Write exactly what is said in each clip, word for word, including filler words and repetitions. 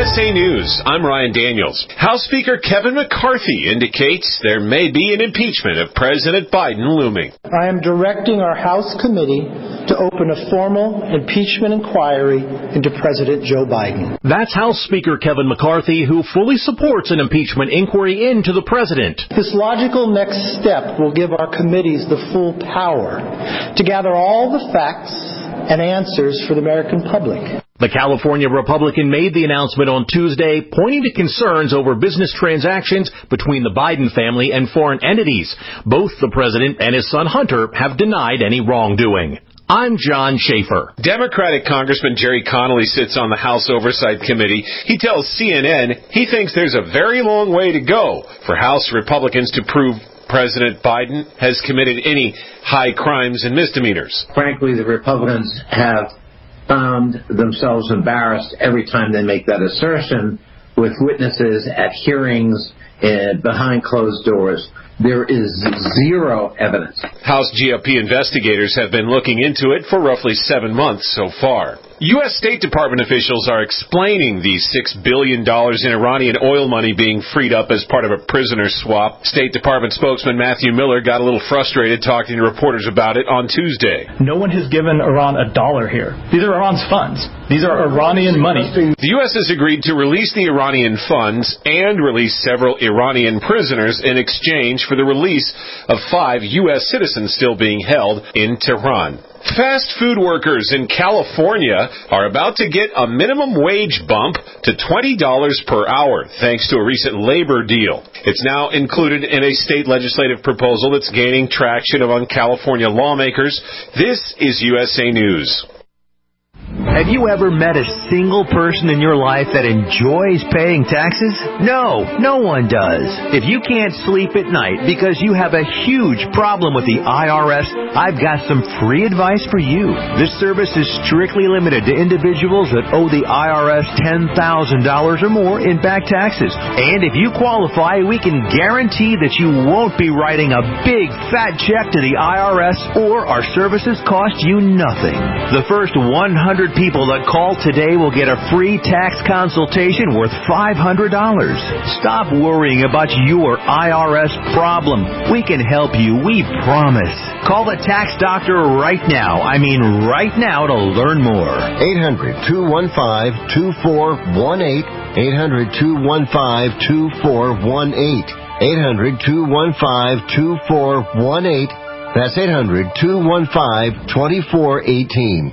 S A News, I'm Ryan Daniels. House Speaker Kevin McCarthy indicates there may be an impeachment of President Biden looming. I am directing our House committee to open a formal impeachment inquiry into President Joe Biden. That's House Speaker Kevin McCarthy, who fully supports an impeachment inquiry into the president. This logical next step will give our committees the full power to gather all the facts and answers for the American public. The California Republican made the announcement on Tuesday, pointing to concerns over business transactions between the Biden family and foreign entities. Both the president and his son Hunter have denied any wrongdoing. I'm John Schaefer. Democratic Congressman Jerry Connolly sits on the House Oversight Committee. He tells C N N he thinks there's a very long way to go for House Republicans to prove President Biden has committed any high crimes and misdemeanors. Frankly, the Republicans have found themselves embarrassed every time they make that assertion with witnesses at hearings and behind closed doors. There is zero evidence. House G O P investigators have been looking into it for roughly seven months so far. U S State Department officials are explaining the six billion dollars in Iranian oil money being freed up as part of a prisoner swap. State Department spokesman Matthew Miller got a little frustrated talking to reporters about it on Tuesday. No one has given Iran a dollar here. These are Iran's funds. These are Iranian money. The U S has agreed to release the Iranian funds and release several Iranian prisoners in exchange for the release of five U S citizens still being held in Tehran. Fast food workers in California are about to get a minimum wage bump to twenty dollars per hour, thanks to a recent labor deal. It's now included in a state legislative proposal that's gaining traction among California lawmakers. This is U S A News. Have you ever met a single person in your life that enjoys paying taxes? No, no one does. If you can't sleep at night because you have a huge problem with the I R S, I've got some free advice for you. This service is strictly limited to individuals that owe the I R S ten thousand dollars or more in back taxes. And if you qualify, we can guarantee that you won't be writing a big fat check to the I R S, or our services cost you nothing. The first one hundred people that call today will get a free tax consultation worth five hundred dollars. Stop worrying about your I R S problem. We can help you, we promise. Call the tax doctor right now. I mean right now to learn more. eight hundred, two one five, two four one eight. eight hundred, two one five, two four one eight. eight hundred, two one five, two four one eight. That's eight hundred, two one five, two four one eight.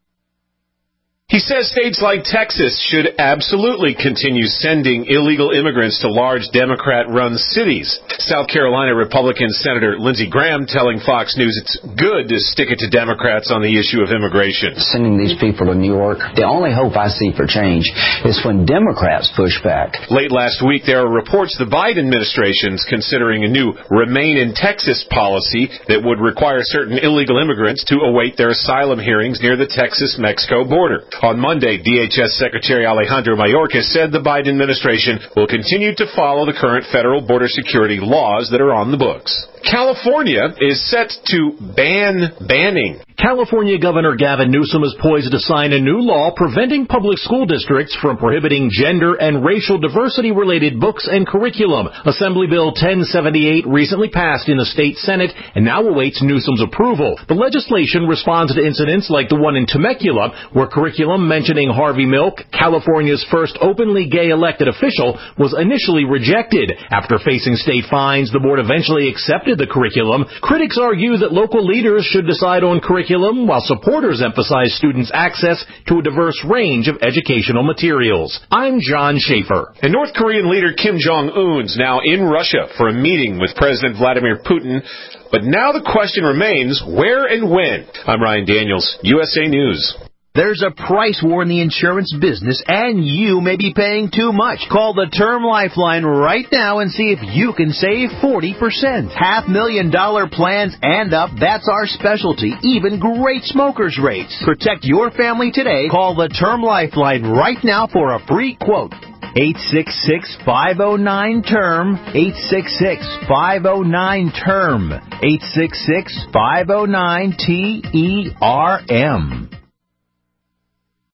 He says states like Texas should absolutely continue sending illegal immigrants to large Democrat-run cities. South Carolina Republican Senator Lindsey Graham telling Fox News it's good to stick it to Democrats on the issue of immigration. Sending these people to New York, the only hope I see for change is when Democrats push back. Late last week, there are reports the Biden administration's considering a new Remain in Texas policy that would require certain illegal immigrants to await their asylum hearings near the Texas-Mexico border. On Monday, D H S Secretary Alejandro Mayorkas said the Biden administration will continue to follow the current federal border security laws that are on the books. California is set to ban banning. California Governor Gavin Newsom is poised to sign a new law preventing public school districts from prohibiting gender and racial diversity-related books and curriculum. Assembly Bill ten seventy-eight recently passed in the state Senate and now awaits Newsom's approval. The legislation responds to incidents like the one in Temecula, where curriculum mentioning Harvey Milk, California's first openly gay elected official, was initially rejected. After facing state fines, the board eventually accepted the curriculum. Critics argue that local leaders should decide on curriculum, while supporters emphasize students' access to a diverse range of educational materials. I'm John Schaefer. And North Korean leader Kim Jong-un's now in Russia for a meeting with President Vladimir Putin. But now the question remains, where and when? I'm Ryan Daniels, U S A News. There's a price war in the insurance business, and you may be paying too much. Call the Term Lifeline right now and see if you can save forty percent. Half million dollar plans and up, that's our specialty. Even great smokers' rates. Protect your family today. Call the Term Lifeline right now for a free quote. eight six six, five oh nine, T E R M. eight six six, five oh nine, T E R M. eight six six, five oh nine, T E R M.